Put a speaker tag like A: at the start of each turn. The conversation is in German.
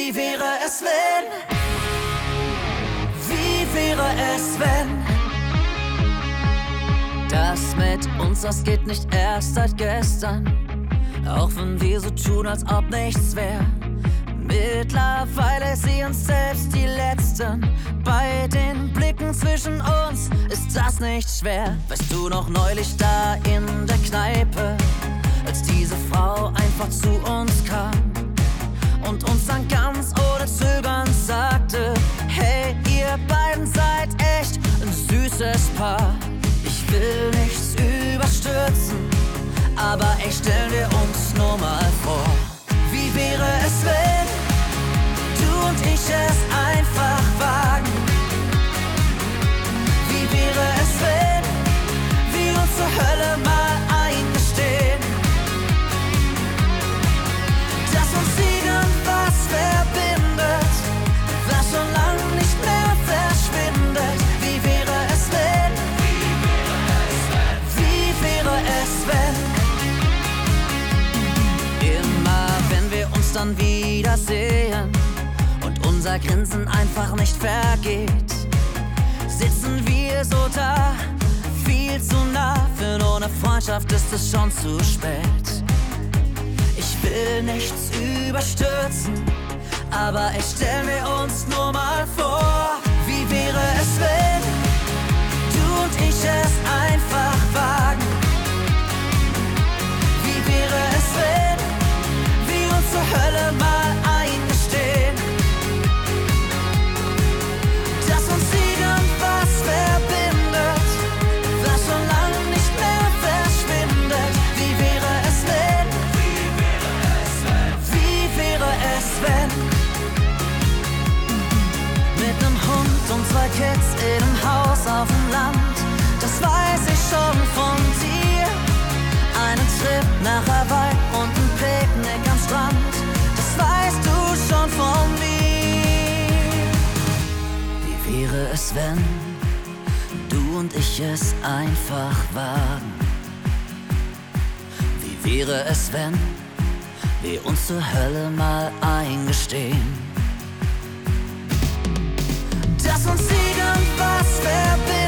A: Wie wäre es, wenn? Wie wäre es, wenn? Das mit uns, das geht nicht erst seit gestern. Auch wenn wir so tun, als ob nichts wär. Mittlerweile sehen selbst die Letzten. Bei den Blicken zwischen uns ist das nicht schwer. Weißt du noch neulich da in der Kneipe, als diese Frau einfach zu uns kam und uns dann ganz ohne Zögern sagte: Hey, ihr beiden seid echt ein süßes Paar. Ich will nichts überstürzen, aber ey, stellen wir uns nur mal vor. Wie wäre es, wenn du und ich es einfach wagen? Wie wäre es, wenn wir uns zur Hölle mal eingestehen, dass uns irgendwas verbindet, was schon lang nicht mehr verschwindet? Wie wäre es, wenn? Wie wäre es, wenn? Wenn wir uns dann wiedersehen und unser Grinsen einfach nicht vergeht, sitzen wir so da, viel zu nah. Für nur eine Freundschaft ist es schon zu spät. Ich will nichts überstürzen, aber ich stell mir uns nur mal vor. Wie wäre es, wenn du und ich es einfach wagen? Wie wäre es, wenn zur Hölle mal eingestehen, dass uns irgendwas verbindet, was schon lang nicht mehr verschwindet? Wie wäre es, wenn? Wie wäre es, wenn? Mit nem Hund und 2 Kids in einem Haus auf dem Land, das weiß ich schon von dir. Einen Trip nach Hawaii und ein Picknick am Strand, das weißt du schon von mir. Wie wäre es, wenn du und ich es einfach wagen? Wie wäre es, wenn wir uns zur Hölle mal eingestehen, dass uns irgendwas verbindet,